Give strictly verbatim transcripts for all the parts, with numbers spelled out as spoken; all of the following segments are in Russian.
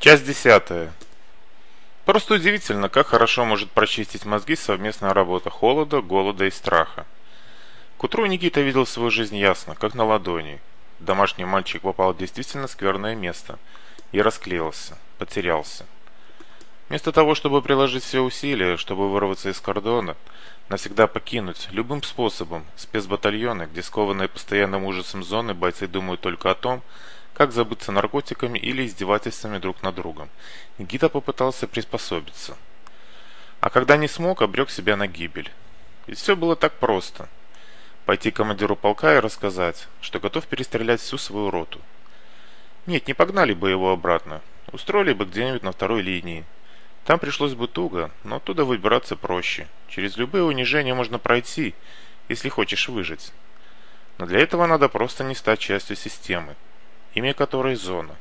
Часть десятая. Просто удивительно, как хорошо может прочистить мозги совместная работа холода, голода и страха. К утру Никита видел свою жизнь ясно, как на ладони. Домашний мальчик попал в действительно скверное место и расклеился, потерялся. Вместо того, чтобы приложить все усилия, чтобы вырваться из кордона, навсегда покинуть любым способом спецбатальоны, где скованные постоянным ужасом зоны бойцы думают только о том, как забыться наркотиками или издевательствами друг над другом, Никита попытался приспособиться. А когда не смог, обрек себя на гибель. Ведь все было так просто. Пойти к командиру полка и рассказать, что готов перестрелять всю свою роту. Нет, не погнали бы его обратно, устроили бы где-нибудь на второй линии. Там пришлось бы туго, но оттуда выбираться проще. Через любые унижения можно пройти, если хочешь выжить. Но для этого надо просто не стать частью системы, имя которой зона.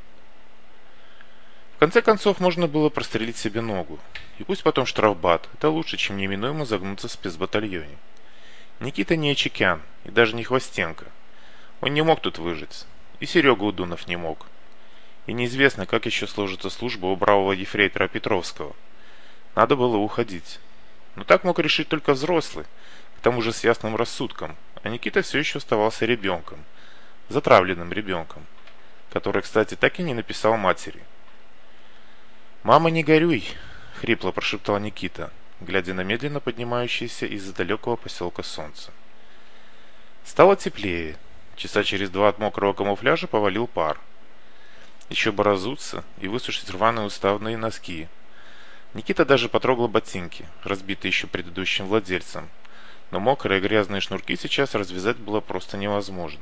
В конце концов, можно было прострелить себе ногу. И пусть потом штрафбат, это лучше, чем неминуемо загнуться в спецбатальоне. Никита не Очекян и даже не Хвостенко. Он не мог тут выжить. И Серега Удунов не мог. И неизвестно, как еще сложится служба у бравого ефрейтора Петровского. Надо было уходить. Но так мог решить только взрослый, к тому же с ясным рассудком. А Никита все еще оставался ребенком. Затравленным ребенком. Который, кстати, так и не написал матери. «Мама, не горюй!» — хрипло прошептал Никита, глядя на медленно поднимающееся из-за далекого поселка солнце. Стало теплее. Часа через два от мокрого камуфляжа повалил пар. Еще бы разуться и высушить рваные уставные носки. Никита даже потрогал ботинки, разбитые еще предыдущим владельцем. Но мокрые грязные шнурки сейчас развязать было просто невозможно.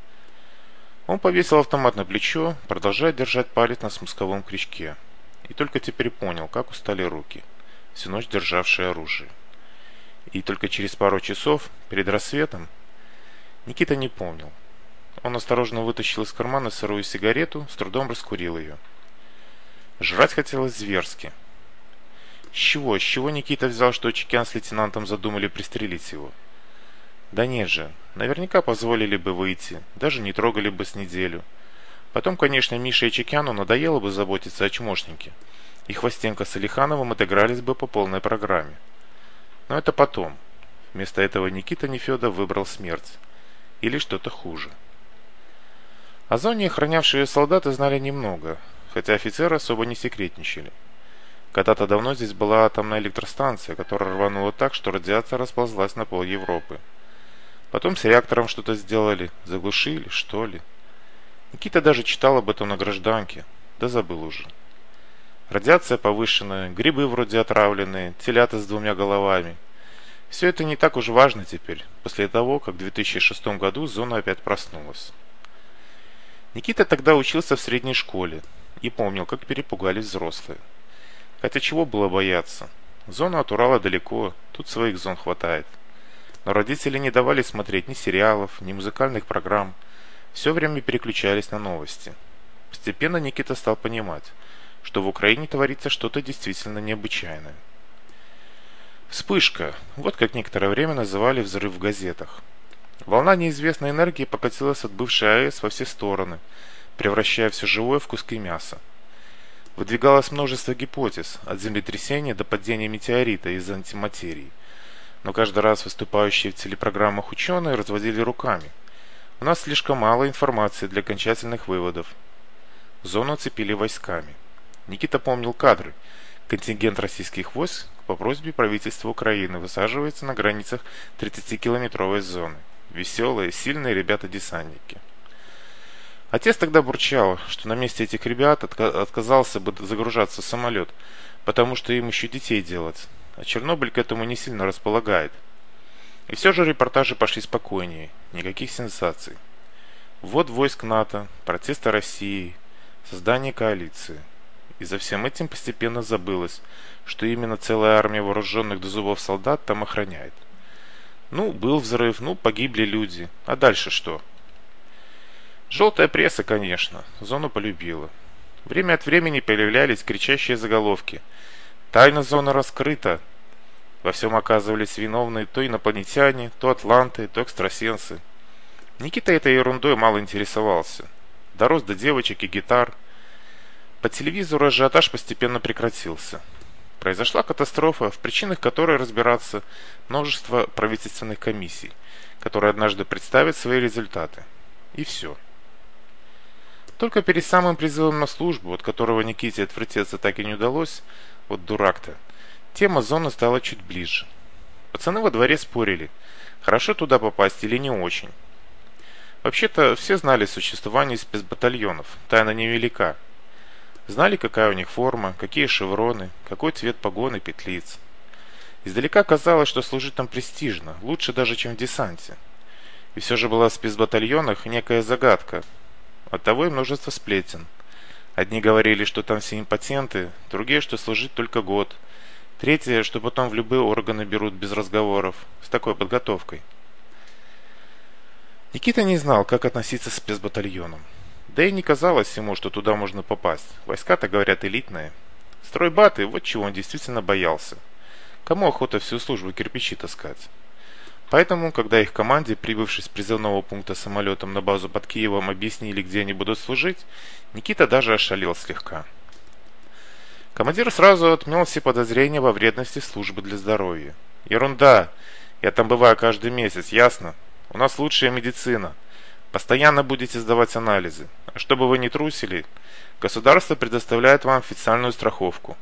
Он повесил автомат на плечо, продолжая держать палец на спусковом крючке. И только теперь понял, как устали руки, всю ночь державшие оружие. И только через пару часов, перед рассветом, Никита не помнил. Он осторожно вытащил из кармана сырую сигарету, с трудом раскурил ее. Жрать хотелось зверски. С чего, с чего Никита взял, что Очекян с лейтенантом задумали пристрелить его? Да нет же, наверняка позволили бы выйти, даже не трогали бы с неделю. Потом, конечно, Мише Очекяну надоело бы заботиться о чмошнике, и Хвостенко с Алихановым отыгрались бы по полной программе. Но это потом. Вместо этого Никита Нефедов выбрал смерть. Или что-то хуже. О зоне охранявшие солдаты знали немного, хотя офицеры особо не секретничали. Когда-то давно здесь была атомная электростанция, которая рванула так, что радиация расползлась на пол Европы. Потом с реактором что-то сделали, заглушили, что ли. Никита даже читал об этом на гражданке, да забыл уже. Радиация повышенная, грибы вроде отравленные, телята с двумя головами. Все это не так уж важно теперь, после того, как в две тысячи шестом году зона опять проснулась. Никита тогда учился в средней школе и помнил, как перепугались взрослые. Хотя чего было бояться? Зона от Урала далеко, тут своих зон хватает. Но родители не давали смотреть ни сериалов, ни музыкальных программ. Все время переключались на новости. Постепенно Никита стал понимать, что в Украине творится что-то действительно необычайное. Вспышка. Вот как некоторое время называли взрыв в газетах. Волна неизвестной энергии покатилась от бывшей АЭС во все стороны, превращая все живое в куски мяса. Выдвигалось множество гипотез, от землетрясения до падения метеорита из антиматерии. Но каждый раз выступающие в телепрограммах ученые разводили руками. У нас слишком мало информации для окончательных выводов. Зону оцепили войсками. Никита помнил кадры. Контингент российских войск по просьбе правительства Украины высаживается на границах тридцатикилометровой зоны. Веселые, сильные ребята-десантники. Отец тогда бурчал, что на месте этих ребят отка- отказался бы загружаться в самолет, потому что им еще детей делать, а Чернобыль к этому не сильно располагает. И все же репортажи пошли спокойнее, никаких сенсаций. Ввод войск НАТО, протесты России, создание коалиции. И за всем этим постепенно забылось, что именно целая армия вооруженных до зубов солдат там охраняет. Ну, был взрыв, ну, погибли люди. А дальше что? Желтая пресса, конечно, зону полюбила. Время от времени появлялись кричащие заголовки. Тайна зоны раскрыта. Во всем оказывались виновны то инопланетяне, то атланты, то экстрасенсы. Никита этой ерундой мало интересовался. Дорос до девочек и гитар. По телевизору ажиотаж постепенно прекратился. Произошла катастрофа, в причинах которой разбираться множество правительственных комиссий, которые однажды представят свои результаты. И все. Только перед самым призывом на службу, от которого Никите отвертеться так и не удалось, вот дурак-то, тема зоны стала чуть ближе. Пацаны во дворе спорили, хорошо туда попасть или не очень. Вообще-то все знали существование спецбатальонов, тайна невелика. Знали, какая у них форма, какие шевроны, какой цвет погон и петлиц. Издалека казалось, что служить там престижно, лучше даже, чем в десанте. И все же была в спецбатальонах некая загадка. Оттого и множество сплетен. Одни говорили, что там все импотенты, другие, что служить только год. Третье, что потом в любые органы берут без разговоров, с такой подготовкой. Никита не знал, как относиться к спецбатальонам. Да и не казалось ему, что туда можно попасть. Войска-то, говорят, элитные. Стройбаты, вот чего он действительно боялся. Кому охота всю службу кирпичи таскать? Поэтому, когда их команде, прибывшись с призывного пункта самолетом на базу под Киевом, объяснили, где они будут служить, Никита даже ошалел слегка. Командир сразу отмел все подозрения во вредности службы для здоровья. «Ерунда! Я там бываю каждый месяц, ясно? У нас лучшая медицина. Постоянно будете сдавать анализы. А чтобы вы не трусили, государство предоставляет вам официальную страховку».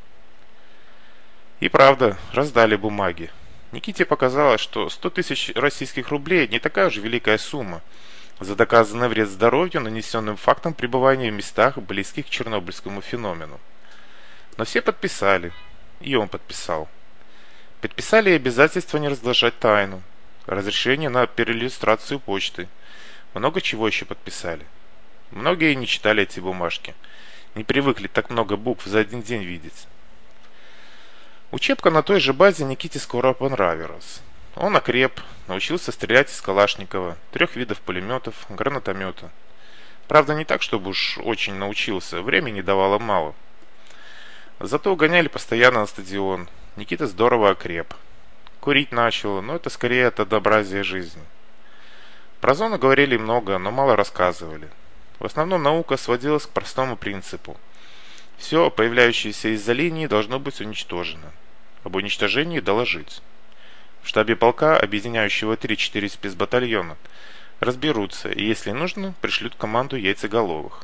И правда, раздали бумаги. Никите показалось, что сто тысяч российских рублей не такая уж великая сумма за доказанный вред здоровью, нанесенным фактом пребывания в местах, близких к чернобыльскому феномену. Но все подписали, и он подписал. Подписали и обязательство не разглашать тайну, разрешение на переиллюстрацию почты. Много чего еще подписали. Многие не читали эти бумажки, не привыкли так много букв за один день видеть. Учебка на той же базе Никите скоро понравилась. Он окреп, научился стрелять из Калашникова, трех видов пулеметов, гранатомета. Правда, не так, чтобы уж очень научился, времени давало мало. Зато гоняли постоянно на стадион. Никита здорово окреп. Курить начал, но это скорее от однообразия жизни. Про зону говорили много, но мало рассказывали. В основном наука сводилась к простому принципу. Все, появляющееся из-за линии, должно быть уничтожено. Об уничтожении доложить. В штабе полка, объединяющего три-четыре спецбатальона, разберутся и, если нужно, пришлют команду яйцеголовых.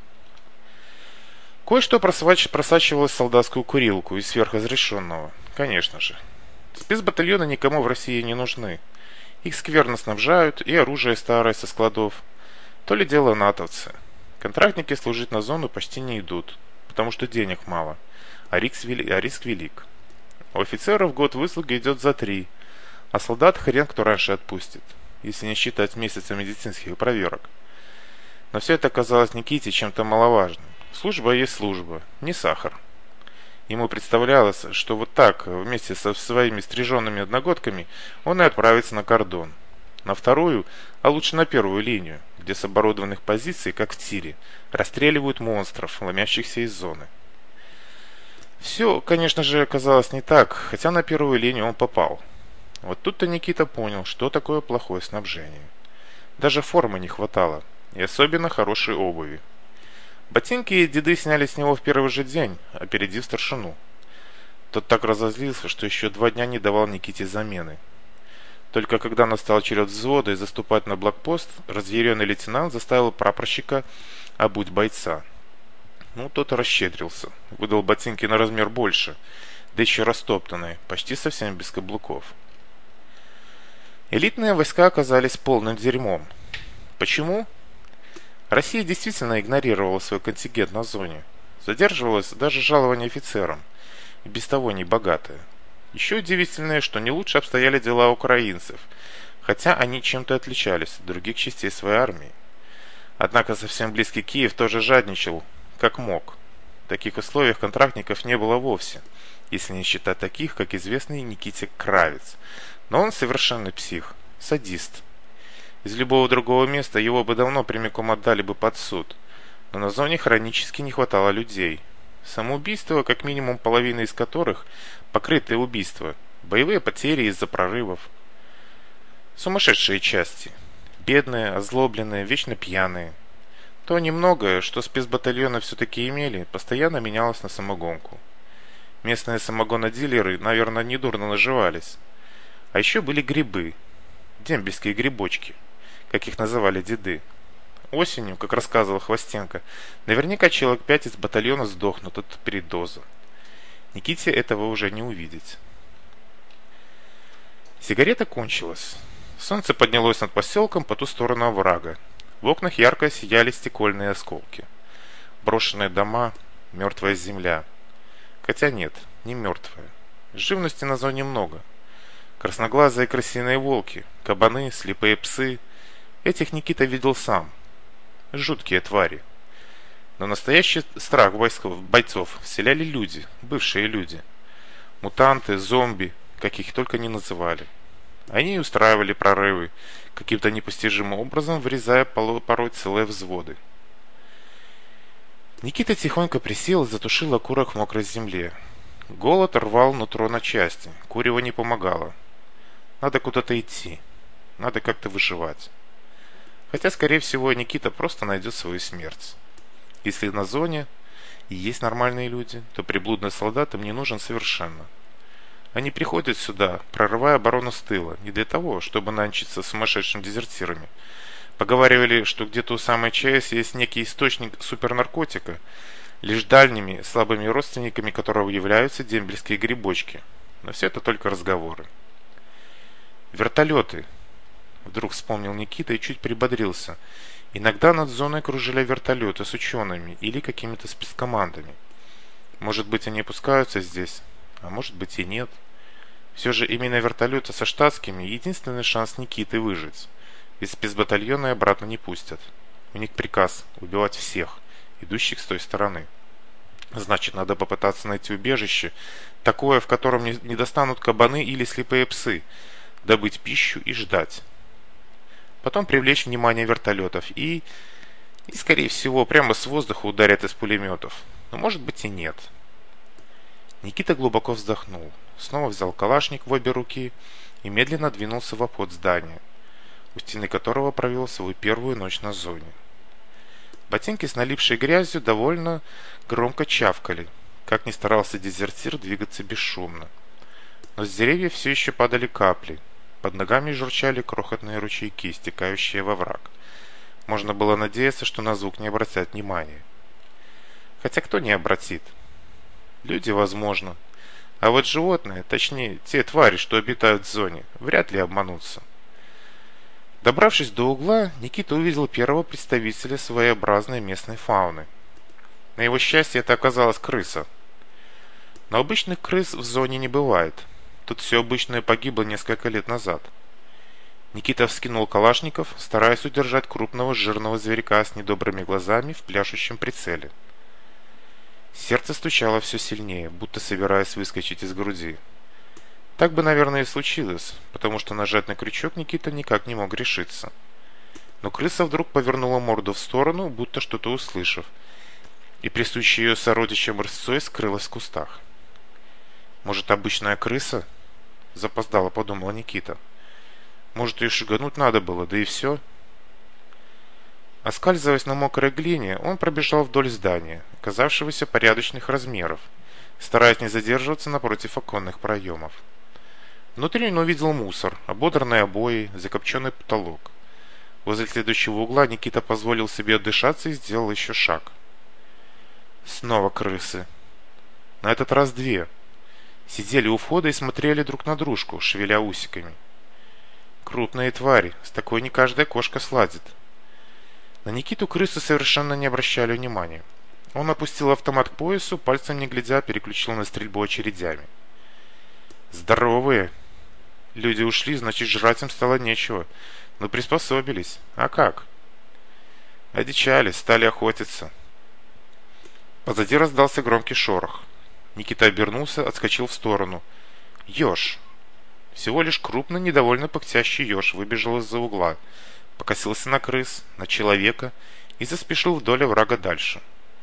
Кое-что просачивалось в солдатскую курилку из сверхразрешенного, конечно же. Спецбатальоны никому в России не нужны. Их скверно снабжают, и оружие старое со складов. То ли дело натовцы. Контрактники служить на зону почти не идут, потому что денег мало, а риск, вели, а риск велик. У офицеров год выслуги идет за три, а солдат хрен кто раньше отпустит, если не считать месяца медицинских проверок. Но все это казалось Никите чем-то маловажным. Служба есть служба, не сахар. Ему представлялось, что вот так, вместе со своими стриженными одногодками, он и отправится на кордон. На вторую, а лучше на первую линию, где с оборудованных позиций, как в тире, расстреливают монстров, ломящихся из зоны. Все, конечно же, оказалось не так, хотя на первую линию он попал. Вот тут-то Никита понял, что такое плохое снабжение. Даже формы не хватало, и особенно хорошей обуви. Ботинки и деды сняли с него в первый же день, опередив старшину. Тот так разозлился, что еще два дня не давал Никите замены. Только когда настал черед взвода и заступать на блокпост, разъяренный лейтенант заставил прапорщика обуть бойца. Ну, тот расщедрился, выдал ботинки на размер больше, да еще растоптанные, почти совсем без каблуков. Элитные войска оказались полным дерьмом. Почему? Россия действительно игнорировала свой контингент на зоне. Задерживалось даже жалование офицерам, и без того небогатое. Еще удивительнее, что не лучше обстояли дела украинцев, хотя они чем-то отличались от других частей своей армии. Однако совсем близкий Киев тоже жадничал, как мог. В таких условиях контрактников не было вовсе, если не считать таких, как известный Никите Кравец. Но он совершенный псих, садист. Из любого другого места его бы давно прямиком отдали бы под суд, но на зоне хронически не хватало людей. Самоубийства, как минимум половина из которых покрытые убийства, боевые потери из-за прорывов. Сумасшедшие части, бедные, озлобленные, вечно пьяные. То немногое, что спецбатальоны все-таки имели, постоянно менялось на самогонку. Местные самогонодилеры, наверное, недурно наживались. А еще были грибы, дембельские грибочки, как их называли деды. Осенью, как рассказывал Хвостенко, наверняка человек пять из батальона сдохнут от передоза. Никите этого уже не увидеть. Сигарета кончилась. Солнце поднялось над поселком по ту сторону оврага. В окнах ярко сияли стекольные осколки. Брошенные дома, мертвая земля. Хотя нет, не мертвая. Живности на зоне много. Красноглазые крысиные волки, кабаны, слепые псы. Этих Никита видел сам. Жуткие твари. Но настоящий страх войсков, бойцов вселяли люди, бывшие люди. Мутанты, зомби, как их только не называли. Они устраивали прорывы, каким-то непостижимым образом врезая порой целые взводы. Никита тихонько присел и затушил окурок в мокрой земле. Голод рвал нутро на части, курево не помогало. Надо куда-то идти, надо как-то выживать. Хотя, скорее всего, Никита просто найдет свою смерть. Если на зоне и есть нормальные люди, то приблудный солдат им не нужен совершенно. Они приходят сюда, прорывая оборону с тыла, не для того, чтобы нянчиться с сумасшедшими дезертирами. Поговаривали, что где-то у самой ЧАЭС есть некий источник супернаркотика, лишь дальними, слабыми родственниками которого являются дембельские грибочки. Но все это только разговоры. Вертолеты. Вдруг вспомнил Никита и чуть прибодрился. Иногда над зоной кружили вертолеты с учеными или какими-то спецкомандами. Может быть, они опускаются здесь, а может быть и нет. Все же именно вертолеты со штатскими единственный шанс Никиты выжить. Ведь спецбатальоны обратно не пустят. У них приказ убивать всех, идущих с той стороны. Значит, надо попытаться найти убежище, такое, в котором не, не достанут кабаны или слепые псы, добыть пищу и ждать. Потом привлечь внимание вертолетов и, и, скорее всего, прямо с воздуха ударят из пулеметов. Но может быть и нет. Никита глубоко вздохнул, снова взял калашник в обе руки и медленно двинулся в обход здания, у стены которого провел свою первую ночь на зоне. Ботинки с налипшей грязью довольно громко чавкали, как ни старался дезертир двигаться бесшумно. Но с деревьев все еще падали капли, под ногами журчали крохотные ручейки, стекающие во враг. Можно было надеяться, что на звук не обратят внимания. Хотя кто не обратит? Люди, возможно. А вот животные, точнее, те твари, что обитают в зоне, вряд ли обманутся. Добравшись до угла, Никита увидел первого представителя своеобразной местной фауны. На его счастье, это оказалась крыса. Но обычных крыс в зоне не бывает. Тут все обычное погибло несколько лет назад. Никита вскинул калашников, стараясь удержать крупного жирного зверька с недобрыми глазами в пляшущем прицеле. Сердце стучало все сильнее, будто собираясь выскочить из груди. Так бы, наверное, и случилось, потому что нажать на крючок Никита никак не мог решиться. Но крыса вдруг повернула морду в сторону, будто что-то услышав, и присущая ее сородичам рысцой скрылась в кустах. «Может, обычная крыса?» — запоздало подумал Никита. «Может, ее шугануть надо было, да и все?» Оскальзываясь на мокрой глине, он пробежал вдоль здания, оказавшегося порядочных размеров, стараясь не задерживаться напротив оконных проемов. Внутри он увидел мусор, ободранные обои, закопченный потолок. Возле следующего угла Никита позволил себе отдышаться и сделал еще шаг. Снова крысы. На этот раз две. Сидели у входа и смотрели друг на дружку, шевеля усиками. Крупные твари, с такой не каждая кошка сладит. На Никиту крысы совершенно не обращали внимания. Он опустил автомат к поясу, пальцем не глядя переключил на стрельбу очередями. Здоровые. Люди ушли, значит, жрать им стало нечего. Но приспособились. А как? Одичали, стали охотиться. Позади раздался громкий шорох. Никита обернулся, отскочил в сторону. Еж. Всего лишь крупный, недовольно пыхтящий еж выбежал из-за угла, покосился на крыс, на человека и заспешил вдоль оврага дальше.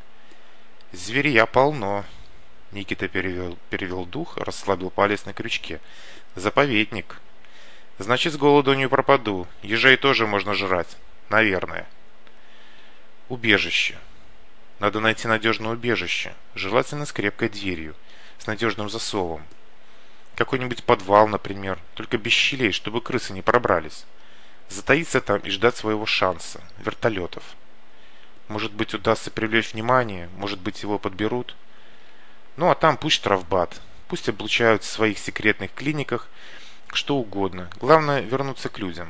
Зверья полно. Никита перевел, перевел дух, расслабил палец на крючке. Заповедник. Значит, с голоду не пропаду. Ежей тоже можно жрать. Наверное. Убежище. Надо найти надежное убежище, желательно с крепкой дверью, с надежным засовом. Какой-нибудь подвал, например, только без щелей, чтобы крысы не пробрались. Затаиться там и ждать своего шанса, вертолетов. Может быть, удастся привлечь внимание, может быть, его подберут. Ну а там пусть штрафбат, пусть облучают в своих секретных клиниках что угодно. Главное вернуться к людям.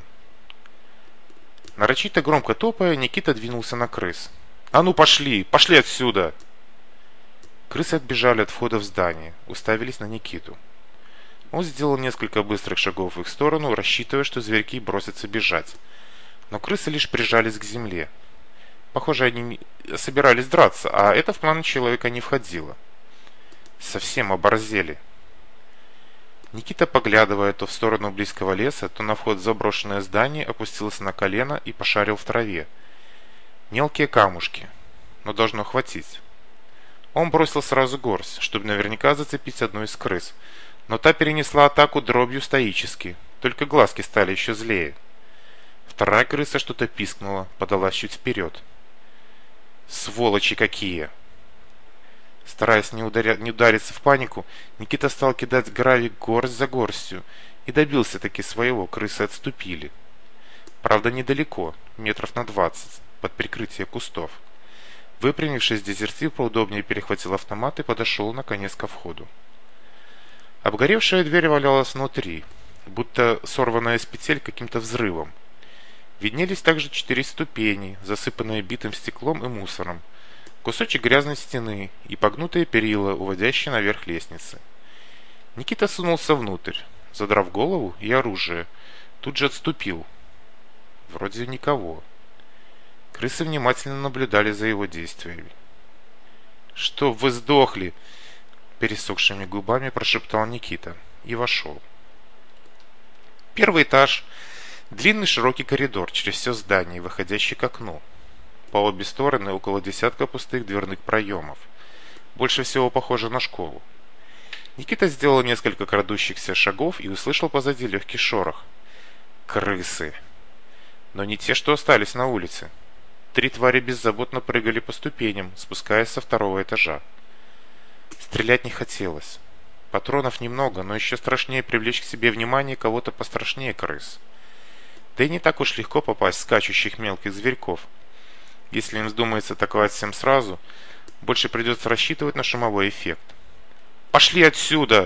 Нарочито громко топая, Никита двинулся на крыс. «А ну пошли! Пошли отсюда!» Крысы отбежали от входа в здание, уставились на Никиту. Он сделал несколько быстрых шагов в их сторону, рассчитывая, что зверьки бросятся бежать. Но крысы лишь прижались к земле. Похоже, они собирались драться, а это в планы человека не входило. Совсем оборзели. Никита, поглядывая то в сторону близкого леса, то на вход в заброшенное здание, опустился на колено и пошарил в траве. Мелкие камушки, но должно хватить. Он бросил сразу горсть, чтобы наверняка зацепить одну из крыс, но та перенесла атаку дробью стоически, только глазки стали еще злее. Вторая крыса что-то пискнула, подалась чуть вперед. «Сволочи какие!» Стараясь не, ударя... не удариться в панику, Никита стал кидать гравий горсть за горстью и добился таки своего, крысы отступили. Правда, недалеко, метров на двадцать, под прикрытие кустов. Выпрямившись, дезертир поудобнее перехватил автомат и подошел, наконец, ко входу. Обгоревшая дверь валялась внутри, будто сорванная с петель каким-то взрывом. Виднелись также четыре ступени, засыпанные битым стеклом и мусором, кусочек грязной стены и погнутые перила, уводящие наверх лестницы. Никита сунулся внутрь, задрав голову и оружие, тут же отступил. Вроде никого. Крысы внимательно наблюдали за его действиями. «Чтоб вы сдохли!» — пересохшими губами прошептал Никита и вошел. Первый этаж — длинный широкий коридор через все здание, выходящий к окну. По обе стороны около десятка пустых дверных проемов. Больше всего похоже на школу. Никита сделал несколько крадущихся шагов и услышал позади легкий шорох. Крысы! Но не те, что остались на улице. Три твари беззаботно прыгали по ступеням, спускаясь со второго этажа. Стрелять не хотелось. Патронов немного, но еще страшнее привлечь к себе внимание кого-то пострашнее крыс. Да и не так уж легко попасть в скачущих мелких зверьков. Если им вздумается атаковать всем сразу, больше придется рассчитывать на шумовой эффект. «Пошли отсюда!»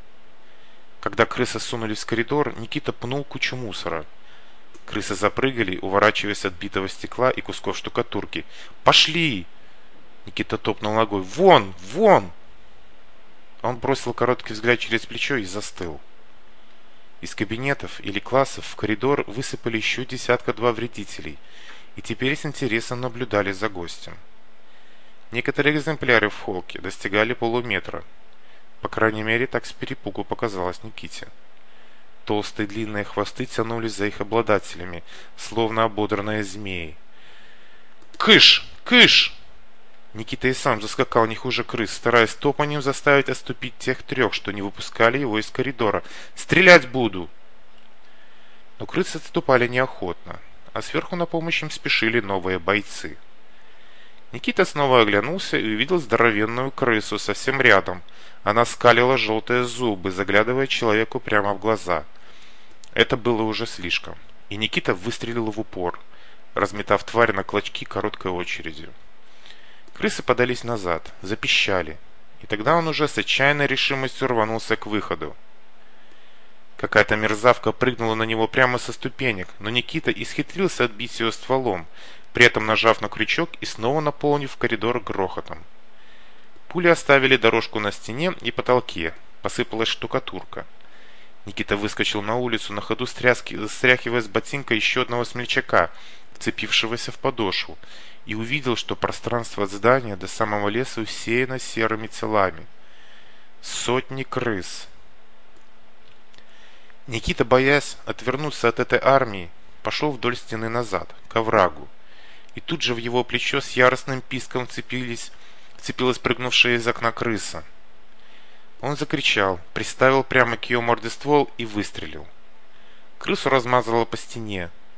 Когда крысы сунулись в коридор, Никита пнул кучу мусора. Крысы запрыгали, уворачиваясь от битого стекла и кусков штукатурки. «Пошли!» Никита топнул ногой. «Вон! Вон!» Он бросил короткий взгляд через плечо и застыл. Из кабинетов или классов в коридор высыпали еще десятка-два вредителей, и теперь с интересом наблюдали за гостем. Некоторые экземпляры в холке достигали полуметра. По крайней мере, так с перепугу показалось Никите. Толстые длинные хвосты тянулись за их обладателями, словно ободранные змеи. «Кыш! Кыш!» Никита и сам заскакал не хуже крыс, стараясь топаньем заставить отступить тех трех, что не выпускали его из коридора. «Стрелять буду!» Но крысы отступали неохотно, а сверху на помощь им спешили новые бойцы. Никита снова оглянулся и увидел здоровенную крысу совсем рядом. Она скалила желтые зубы, заглядывая человеку прямо в глаза. Это было уже слишком, и Никита выстрелил в упор, разметав тварь на клочки короткой очередью. Крысы подались назад, запищали, и тогда он уже с отчаянной решимостью рванулся к выходу. Какая-то мерзавка прыгнула на него прямо со ступенек, но Никита исхитрился отбить ее стволом, при этом нажав на крючок и снова наполнив коридор грохотом. Пули оставили дорожку на стене и потолке, посыпалась штукатурка. Никита выскочил на улицу, на ходу стряски, стряхивая с ботинка еще одного смельчака, вцепившегося в подошву, и увидел, что пространство от здания до самого леса усеяно серыми телами. Сотни крыс. Никита, боясь отвернуться от этой армии, пошел вдоль стены назад, к оврагу, и тут же в его плечо с яростным писком вцепились, вцепилась прыгнувшая из окна крыса. Он закричал, приставил прямо к ее морде ствол и выстрелил. Крысу размазало по стене,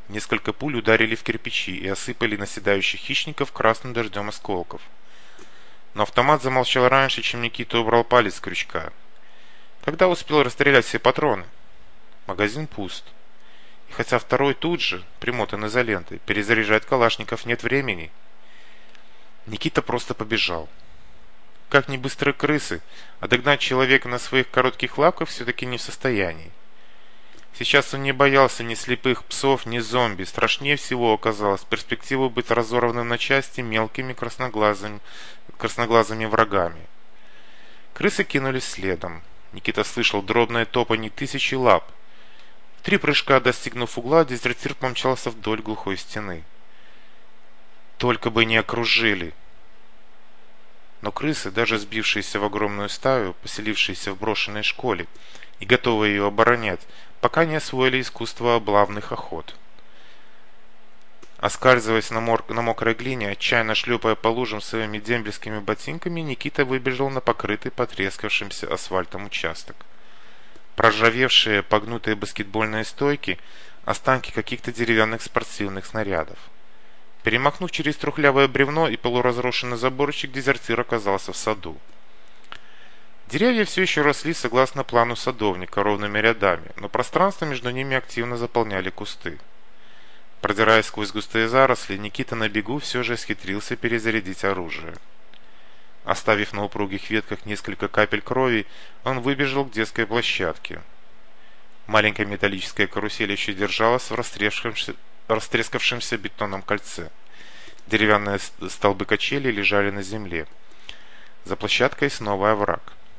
Несколько пуль ударили в кирпичи и осыпали наседающих хищников красным дождем осколков. Но автомат замолчал раньше, чем Никита убрал палец с крючка. Когда успел расстрелять все патроны? Магазин пуст. И хотя второй тут же, примотан изолентой, перезаряжать калашников нет времени. Никита просто побежал. Как ни быстрые крысы, а догнать человека на своих коротких лапках все-таки не в состоянии. Сейчас он не боялся ни слепых псов, ни зомби. Страшнее всего оказалось перспективу быть разорванным на части мелкими красноглазыми, красноглазыми врагами. Крысы кинулись следом. Никита слышал дробное топанье тысячи лап. В три прыжка, достигнув угла, дезертир помчался вдоль глухой стены. Только бы не окружили. Но крысы, даже сбившиеся в огромную стаю, поселившиеся в брошенной школе и готовые ее оборонять, пока не освоили искусство облавных охот. Оскальзываясь на, мор... на мокрой глине, отчаянно шлепая по лужам своими дембельскими ботинками, Никита выбежал на покрытый потрескавшимся асфальтом участок. Проржавевшие, погнутые баскетбольные стойки, останки каких-то деревянных спортивных снарядов. Перемахнув через трухлявое бревно и полуразрушенный заборчик, дезертир оказался в саду. Деревья все еще росли согласно плану садовника ровными рядами, но пространство между ними активно заполняли кусты. Продираясь сквозь густые заросли, Никита на бегу все же схитрился перезарядить оружие. Оставив на упругих ветках несколько капель крови, он выбежал к детской площадке. Маленькая металлическая карусель еще держалась в растрескавшемся, растрескавшемся бетонном кольце. Деревянные столбы качели лежали на земле. За площадкой снова овраг.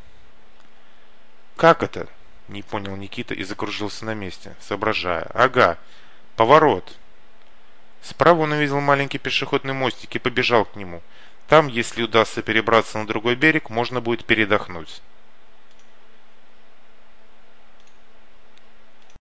«Как это?» — не понял Никита и закружился на месте, соображая. «Ага, поворот!» Справа он увидел маленький пешеходный мостик и побежал к нему. Там, если удастся перебраться на другой берег, можно будет передохнуть.